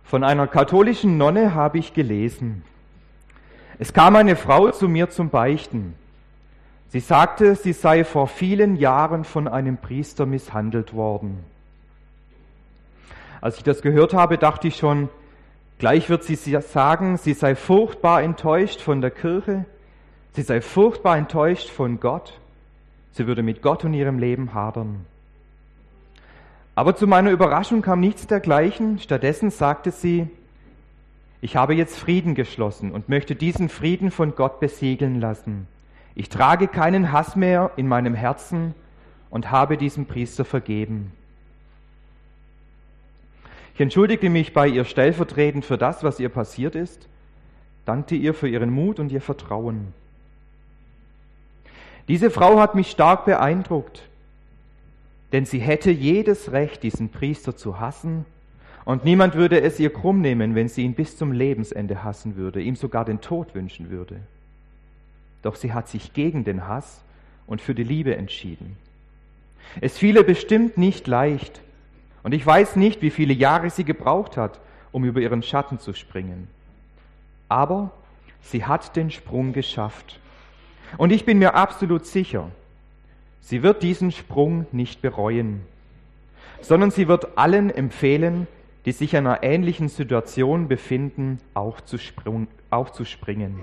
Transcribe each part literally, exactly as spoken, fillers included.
Von einer katholischen Nonne habe ich gelesen. Es kam eine Frau zu mir zum Beichten. Sie sagte, sie sei vor vielen Jahren von einem Priester misshandelt worden. Als ich das gehört habe, dachte ich schon, gleich wird sie sagen, sie sei furchtbar enttäuscht von der Kirche, sie sei furchtbar enttäuscht von Gott, sie würde mit Gott und ihrem Leben hadern. Aber zu meiner Überraschung kam nichts dergleichen. Stattdessen sagte sie, ich habe jetzt Frieden geschlossen und möchte diesen Frieden von Gott besiegeln lassen. Ich trage keinen Hass mehr in meinem Herzen und habe diesem Priester vergeben. Ich entschuldigte mich bei ihr stellvertretend für das, was ihr passiert ist, dankte ihr für ihren Mut und ihr Vertrauen. Diese Frau hat mich stark beeindruckt, denn sie hätte jedes Recht, diesen Priester zu hassen, und niemand würde es ihr krumm nehmen, wenn sie ihn bis zum Lebensende hassen würde, ihm sogar den Tod wünschen würde. Doch sie hat sich gegen den Hass und für die Liebe entschieden. Es fiel ihr bestimmt nicht leicht, und ich weiß nicht, wie viele Jahre sie gebraucht hat, um über ihren Schatten zu springen. Aber sie hat den Sprung geschafft. Und ich bin mir absolut sicher, sie wird diesen Sprung nicht bereuen, sondern sie wird allen empfehlen, die sich in einer ähnlichen Situation befinden, auch zu, sprung, auch zu springen.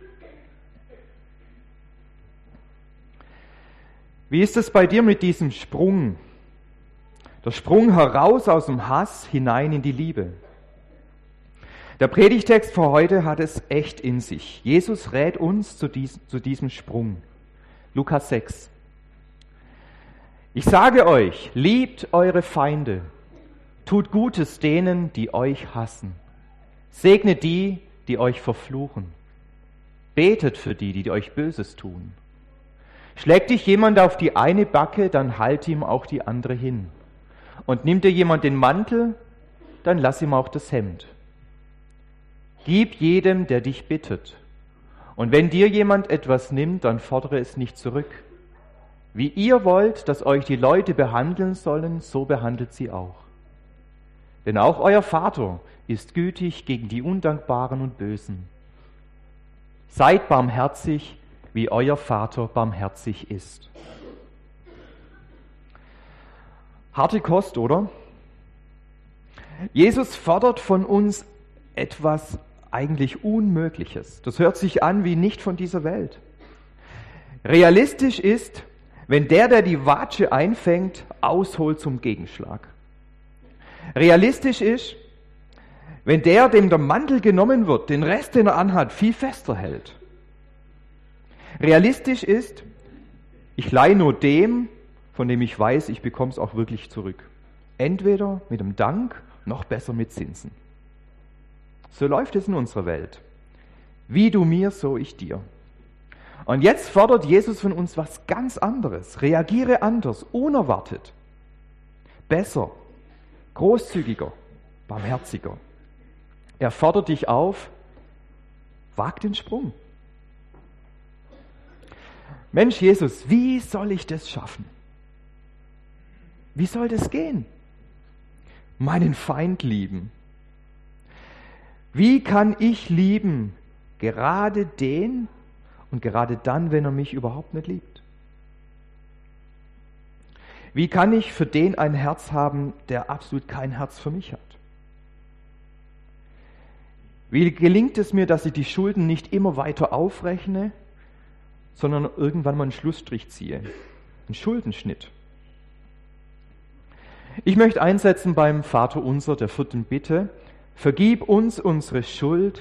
Wie ist es bei dir mit diesem Sprung? Der Sprung heraus aus dem Hass hinein in die Liebe. Der Predigtext für heute hat es echt in sich. Jesus rät uns zu diesem, zu diesem Sprung. Lukas sechs. Ich sage euch, liebt eure Feinde, tut Gutes denen, die euch hassen, segnet die, die euch verfluchen, betet für die, die euch Böses tun. Schlägt dich jemand auf die eine Backe, dann halt ihm auch die andere hin. Und nimmt dir jemand den Mantel, dann lass ihm auch das Hemd. Gib jedem, der dich bittet. Und wenn dir jemand etwas nimmt, dann fordere es nicht zurück. Wie ihr wollt, dass euch die Leute behandeln sollen, so behandelt sie auch. Denn auch euer Vater ist gütig gegen die Undankbaren und Bösen. Seid barmherzig, wie euer Vater barmherzig ist. Harte Kost, oder? Jesus fordert von uns etwas eigentlich Unmögliches. Das hört sich an wie nicht von dieser Welt. Realistisch ist, wenn der, der die Watsche einfängt, ausholt zum Gegenschlag. Realistisch ist, wenn der, dem der Mantel genommen wird, den Rest, den er anhat, viel fester hält. Realistisch ist, ich leihe nur dem, von dem ich weiß, ich bekomme es auch wirklich zurück. Entweder mit dem Dank, noch besser mit Zinsen. So läuft es in unserer Welt. Wie du mir, so ich dir. Und jetzt fordert Jesus von uns was ganz anderes. Reagiere anders, unerwartet. Besser, großzügiger, barmherziger. Er fordert dich auf, wag den Sprung. Mensch, Jesus, wie soll ich das schaffen? Wie soll das gehen? Meinen Feind lieben. Wie kann ich lieben? Gerade den und gerade dann, wenn er mich überhaupt nicht liebt. Wie kann ich für den ein Herz haben, der absolut kein Herz für mich hat? Wie gelingt es mir, dass ich die Schulden nicht immer weiter aufrechne, sondern irgendwann mal einen Schlussstrich ziehe, einen Schuldenschnitt? Ich möchte einsetzen beim Vaterunser der vierten Bitte: Vergib uns unsere Schuld.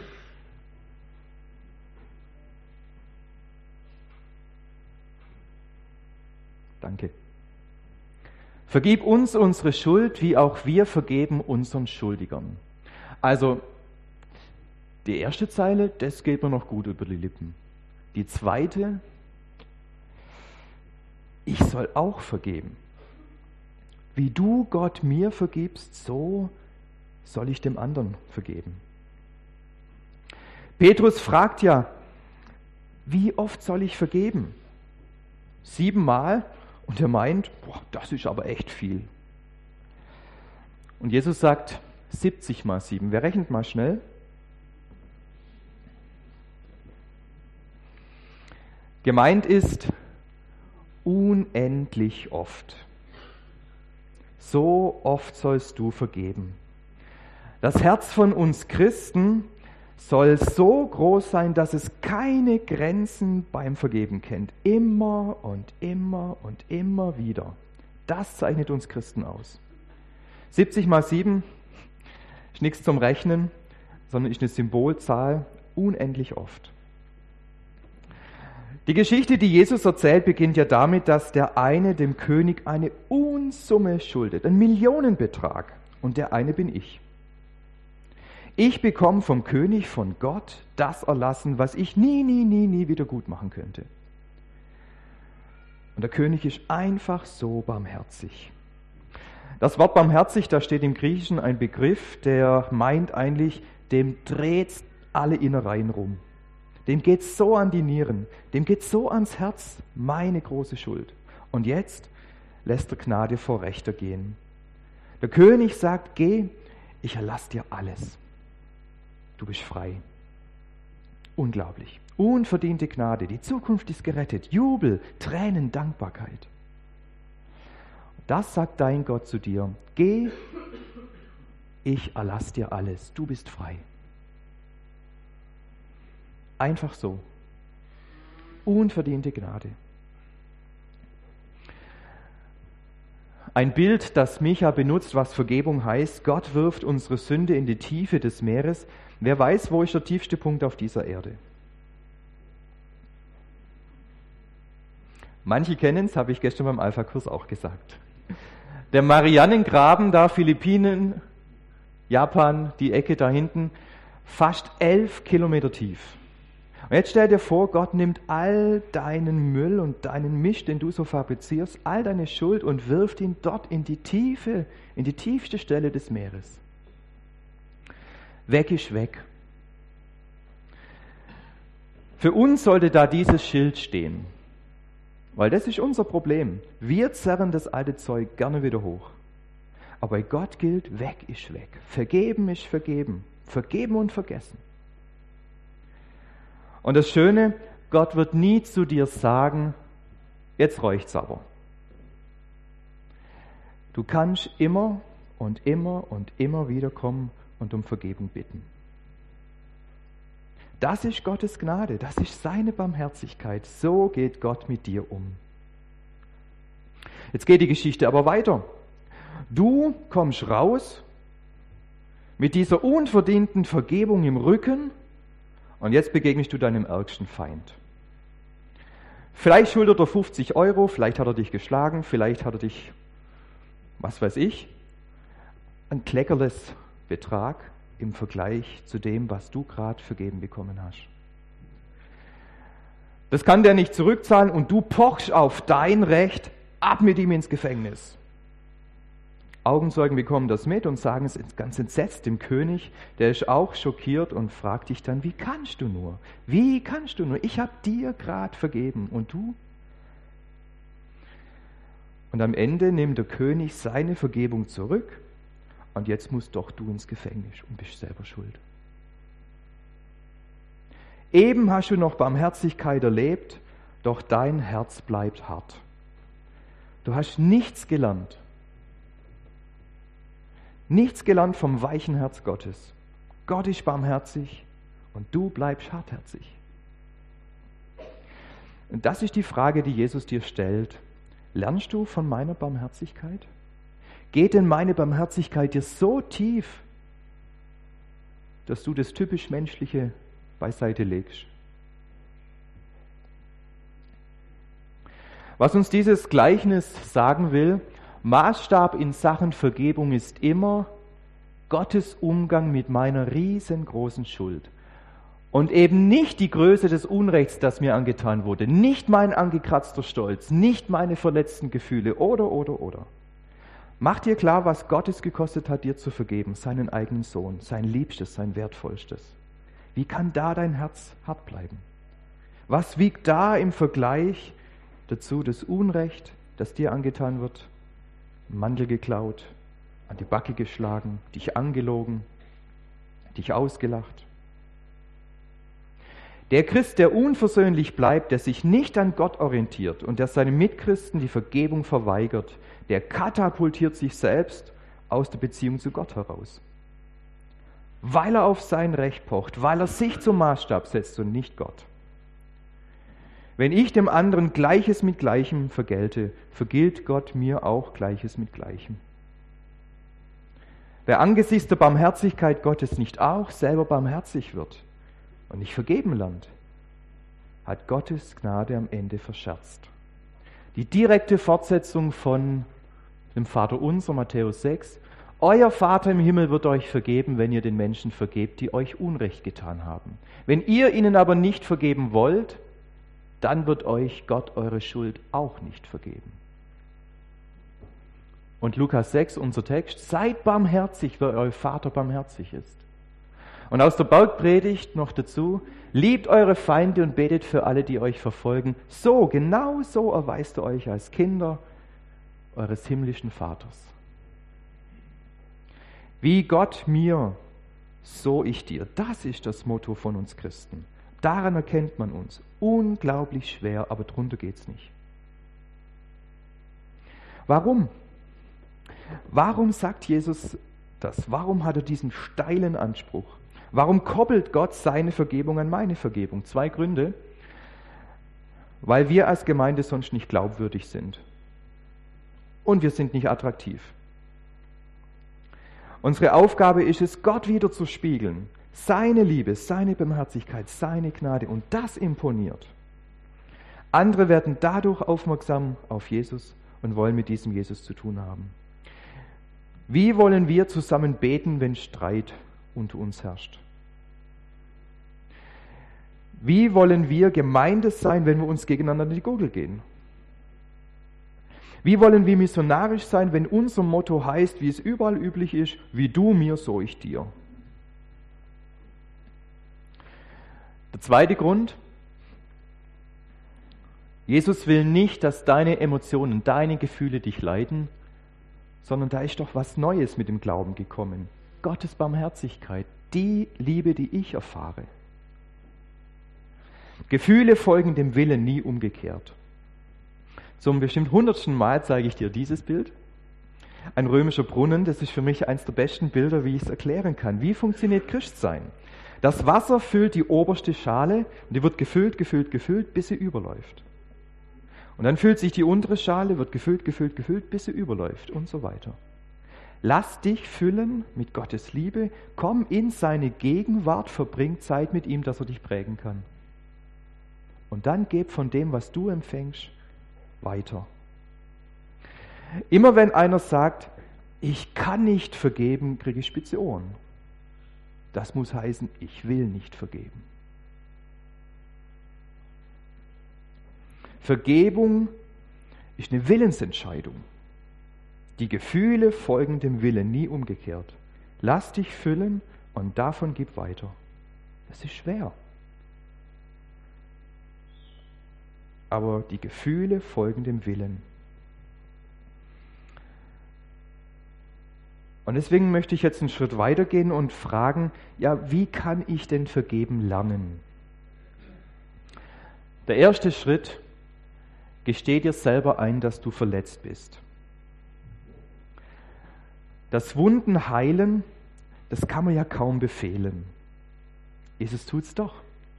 Danke. Vergib uns unsere Schuld, wie auch wir vergeben unseren Schuldigern. Also, die erste Zeile, das geht mir noch gut über die Lippen. Die zweite, ich soll auch vergeben. Wie du, Gott, mir vergibst, so soll ich dem anderen vergeben. Petrus fragt ja, wie oft soll ich vergeben? Siebenmal? Und er meint, boah, das ist aber echt viel. Und Jesus sagt, siebzig mal sieben. Wer rechnet mal schnell? Gemeint ist unendlich oft. So oft sollst du vergeben. Das Herz von uns Christen soll so groß sein, dass es keine Grenzen beim Vergeben kennt. Immer und immer und immer wieder. Das zeichnet uns Christen aus. siebzig mal sieben ist nichts zum Rechnen, sondern ist eine Symbolzahl, unendlich oft. Die Geschichte, die Jesus erzählt, beginnt ja damit, dass der eine dem König eine Unsumme schuldet, einen Millionenbetrag. Und der eine bin ich. Ich bekomme vom König, von Gott, das erlassen, was ich nie, nie, nie, nie wieder gut machen könnte. Und der König ist einfach so barmherzig. Das Wort barmherzig, da steht im Griechischen ein Begriff, der meint eigentlich, dem dreht alle Innereien rum. Dem geht so an die Nieren, dem geht so ans Herz, meine große Schuld. Und jetzt lässt er Gnade vor Rechter gehen. Der König sagt, geh, ich erlasse dir alles. Du bist frei. Unglaublich. Unverdiente Gnade. Die Zukunft ist gerettet. Jubel, Tränen, Dankbarkeit. Das sagt dein Gott zu dir. Geh, ich erlasse dir alles. Du bist frei. Einfach so. Unverdiente Gnade. Ein Bild, das Micha benutzt, was Vergebung heißt. Gott wirft unsere Sünde in die Tiefe des Meeres. Wer weiß, wo ist der tiefste Punkt auf dieser Erde? Manche kennen es, habe ich gestern beim Alpha-Kurs auch gesagt. Der Marianengraben da, Philippinen, Japan, die Ecke da hinten, fast elf Kilometer tief. Und jetzt stell dir vor, Gott nimmt all deinen Müll und deinen Misch, den du so fabrizierst, all deine Schuld und wirft ihn dort in die Tiefe, in die tiefste Stelle des Meeres. Weg ist weg. Für uns sollte da dieses Schild stehen, weil das ist unser Problem. Wir zerren das alte Zeug gerne wieder hoch. Aber bei Gott gilt, weg ist weg. Vergeben ist vergeben. Vergeben und vergessen. Und das Schöne, Gott wird nie zu dir sagen, jetzt reicht's aber. Du kannst immer und immer und immer wieder kommen und um Vergebung bitten. Das ist Gottes Gnade, das ist seine Barmherzigkeit. So geht Gott mit dir um. Jetzt geht die Geschichte aber weiter. Du kommst raus mit dieser unverdienten Vergebung im Rücken und jetzt begegnest du deinem ärgsten Feind. Vielleicht schuldet er fünfzig Euro, vielleicht hat er dich geschlagen, vielleicht hat er dich, was weiß ich, ein kleckerles Betrag im Vergleich zu dem, was du gerade vergeben bekommen hast. Das kann der nicht zurückzahlen und du pochst auf dein Recht, ab mit ihm ins Gefängnis. Augenzeugen bekommen das mit und sagen es ganz entsetzt dem König, der ist auch schockiert und fragt dich dann, wie kannst du nur? Wie kannst du nur? Ich habe dir gerade vergeben und du? Und am Ende nimmt der König seine Vergebung zurück und jetzt musst doch du ins Gefängnis und bist selber schuld. Eben hast du noch Barmherzigkeit erlebt, doch dein Herz bleibt hart. Du hast nichts gelernt. Nichts gelernt vom weichen Herz Gottes. Gott ist barmherzig und du bleibst hartherzig. Und das ist die Frage, die Jesus dir stellt. Lernst du von meiner Barmherzigkeit? Geht denn meine Barmherzigkeit dir so tief, dass du das typisch Menschliche beiseite legst? Was uns dieses Gleichnis sagen will, Maßstab in Sachen Vergebung ist immer Gottes Umgang mit meiner riesengroßen Schuld. Und eben nicht die Größe des Unrechts, das mir angetan wurde, nicht mein angekratzter Stolz, nicht meine verletzten Gefühle oder, oder, oder. Mach dir klar, was Gott es gekostet hat, dir zu vergeben, seinen eigenen Sohn, sein Liebstes, sein Wertvollstes. Wie kann da dein Herz hart bleiben? Was wiegt da im Vergleich dazu das Unrecht, das dir angetan wird? Mantel geklaut, an die Backe geschlagen, dich angelogen, dich ausgelacht. Der Christ, der unversöhnlich bleibt, der sich nicht an Gott orientiert und der seinen Mitchristen die Vergebung verweigert, der katapultiert sich selbst aus der Beziehung zu Gott heraus. Weil er auf sein Recht pocht, weil er sich zum Maßstab setzt und nicht Gott. Wenn ich dem anderen Gleiches mit Gleichem vergelte, vergilt Gott mir auch Gleiches mit Gleichem. Wer angesichts der Barmherzigkeit Gottes nicht auch selber barmherzig wird und nicht vergeben lernt, hat Gottes Gnade am Ende verscherzt. Die direkte Fortsetzung von dem Vaterunser, Matthäus sechs. Euer Vater im Himmel wird euch vergeben, wenn ihr den Menschen vergebt, die euch Unrecht getan haben. Wenn ihr ihnen aber nicht vergeben wollt, dann wird euch Gott eure Schuld auch nicht vergeben. Und Lukas sechs, unser Text, seid barmherzig, weil euer Vater barmherzig ist. Und aus der Bergpredigt noch dazu, liebt eure Feinde und betet für alle, die euch verfolgen. So, genau so erweist ihr euch als Kinder eures himmlischen Vaters. Wie Gott mir, so ich dir. Das ist das Motto von uns Christen. Daran erkennt man uns. Unglaublich schwer, aber drunter geht's nicht. Warum? Warum sagt Jesus das? Warum hat er diesen steilen Anspruch? Warum koppelt Gott seine Vergebung an meine Vergebung? Zwei Gründe. Weil wir als Gemeinde sonst nicht glaubwürdig sind. Und wir sind nicht attraktiv. Unsere Aufgabe ist es, Gott wieder zu spiegeln. Seine Liebe, seine Barmherzigkeit, seine Gnade. Und das imponiert. Andere werden dadurch aufmerksam auf Jesus und wollen mit diesem Jesus zu tun haben. Wie wollen wir zusammen beten, wenn Streit unter uns herrscht? Wie wollen wir Gemeinde sein, wenn wir uns gegeneinander in die Gurgel gehen? Wie wollen wir missionarisch sein, wenn unser Motto heißt, wie es überall üblich ist, wie du mir, so ich dir? Der zweite Grund, Jesus will nicht, dass deine Emotionen, deine Gefühle dich leiten, sondern da ist doch was Neues mit dem Glauben gekommen. Gottes Barmherzigkeit, die Liebe, die ich erfahre. Gefühle folgen dem Willen, nie umgekehrt. Zum bestimmt hundertsten Mal zeige ich dir dieses Bild. Ein römischer Brunnen, das ist für mich eines der besten Bilder, wie ich es erklären kann. Wie funktioniert Christsein? Das Wasser füllt die oberste Schale und die wird gefüllt, gefüllt, gefüllt, bis sie überläuft. Und dann füllt sich die untere Schale, wird gefüllt, gefüllt, gefüllt, bis sie überläuft und so weiter. Lass dich füllen mit Gottes Liebe, komm in seine Gegenwart, verbring Zeit mit ihm, dass er dich prägen kann. Und dann gib von dem, was du empfängst, weiter. Immer wenn einer sagt, ich kann nicht vergeben, kriege ich spitze Ohren. Das muss heißen, ich will nicht vergeben. Vergebung ist eine Willensentscheidung. Die Gefühle folgen dem Willen, nie umgekehrt. Lass dich füllen und davon gib weiter. Das ist schwer. Aber die Gefühle folgen dem Willen. Und deswegen möchte ich jetzt einen Schritt weitergehen und fragen, ja, wie kann ich denn vergeben lernen? Der erste Schritt, gesteh dir selber ein, dass du verletzt bist. Das Wunden heilen, das kann man ja kaum befehlen. Jesus tut's doch.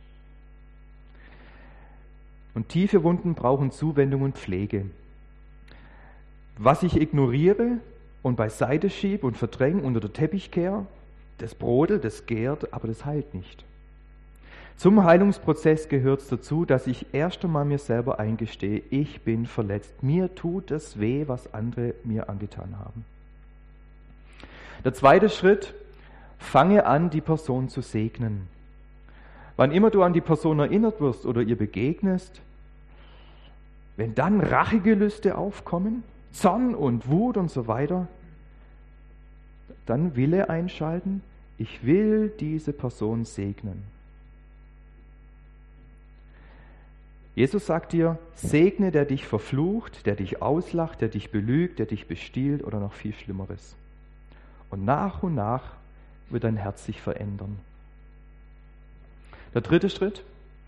Und tiefe Wunden brauchen Zuwendung und Pflege. Was ich ignoriere und beiseite schiebe und verdränge, unter den Teppich kehre, das brodelt, das gärt, aber das heilt nicht. Zum Heilungsprozess gehört es dazu, dass ich erst einmal mir selber eingestehe, ich bin verletzt. Mir tut es weh, was andere mir angetan haben. Der zweite Schritt, fange an, die Person zu segnen. Wann immer du an die Person erinnert wirst oder ihr begegnest, wenn dann Rachegelüste aufkommen, Zorn und Wut und so weiter, dann Wille einschalten, ich will diese Person segnen. Jesus sagt dir, segne, der dich verflucht, der dich auslacht, der dich belügt, der dich bestiehlt oder noch viel Schlimmeres. Und nach und nach wird dein Herz sich verändern. Der dritte Schritt.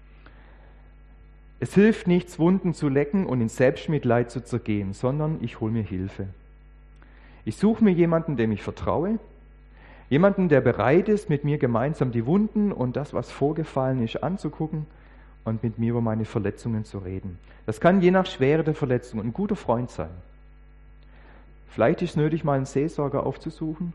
Es hilft nichts, Wunden zu lecken und in Selbstmitleid zu zergehen, sondern ich hole mir Hilfe. Ich suche mir jemanden, dem ich vertraue, jemanden, der bereit ist, mit mir gemeinsam die Wunden und das, was vorgefallen ist, anzugucken und mit mir über meine Verletzungen zu reden. Das kann je nach Schwere der Verletzung ein guter Freund sein. Vielleicht ist es nötig, mal einen Seelsorger aufzusuchen,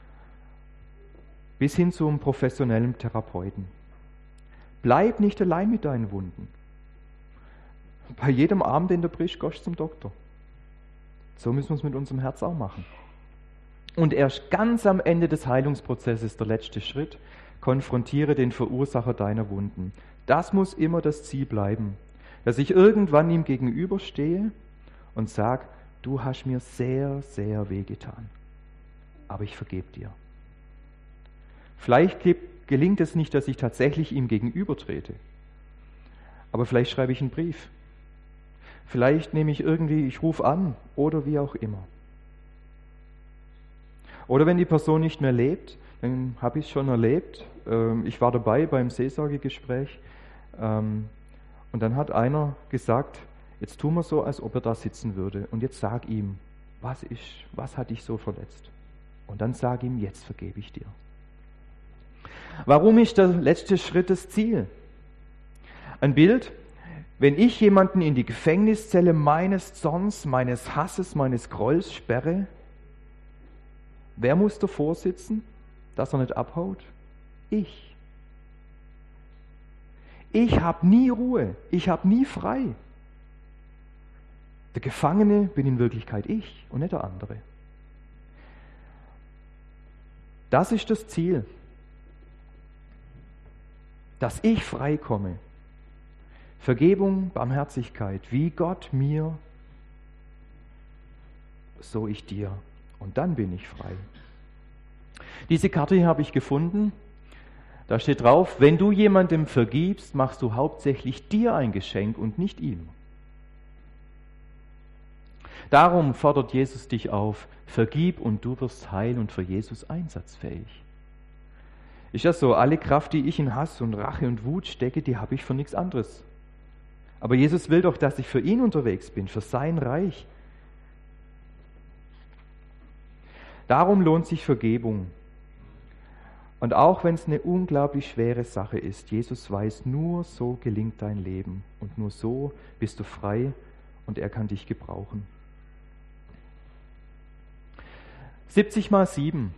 bis hin zu einem professionellen Therapeuten. Bleib nicht allein mit deinen Wunden. Bei jedem Arm, den du brichst, gehst du zum Doktor. So müssen wir es mit unserem Herz auch machen. Und erst ganz am Ende des Heilungsprozesses, der letzte Schritt, konfrontiere den Verursacher deiner Wunden. Das muss immer das Ziel bleiben, dass ich irgendwann ihm gegenüberstehe und sage, du hast mir sehr, sehr wehgetan, aber ich vergebe dir. Vielleicht gelingt es nicht, dass ich tatsächlich ihm gegenübertrete, aber vielleicht schreibe ich einen Brief. Vielleicht nehme ich irgendwie, ich rufe an oder wie auch immer. Oder wenn die Person nicht mehr lebt, dann habe ich es schon erlebt. Ich war dabei beim Seelsorgegespräch und dann hat einer gesagt, jetzt tun wir so, als ob er da sitzen würde und jetzt sag ihm, was ist, was hat dich so verletzt? Und dann sag ihm, jetzt vergebe ich dir. Warum ist der letzte Schritt das Ziel? Ein Bild, wenn ich jemanden in die Gefängniszelle meines Zorns, meines Hasses, meines Grolls sperre, wer muss davor sitzen, dass er nicht abhaut? Ich. Ich habe nie Ruhe, ich habe nie frei. Der Gefangene bin in Wirklichkeit ich und nicht der andere. Das ist das Ziel, dass ich frei komme. Vergebung, Barmherzigkeit, wie Gott mir, so ich dir. Und dann bin ich frei. Diese Karte hier habe ich gefunden. Da steht drauf, wenn du jemandem vergibst, machst du hauptsächlich dir ein Geschenk und nicht ihm. Darum fordert Jesus dich auf, vergib und du wirst heil und für Jesus einsatzfähig. Ist das so? Alle Kraft, die ich in Hass und Rache und Wut stecke, die habe ich für nichts anderes. Aber Jesus will doch, dass ich für ihn unterwegs bin, für sein Reich. Darum lohnt sich Vergebung. Und auch wenn es eine unglaublich schwere Sache ist, Jesus weiß, nur so gelingt dein Leben und nur so bist du frei und er kann dich gebrauchen. siebzig mal sieben.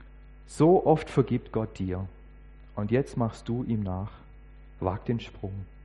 So oft vergibt Gott dir. Und jetzt machst du ihm nach. Wag den Sprung.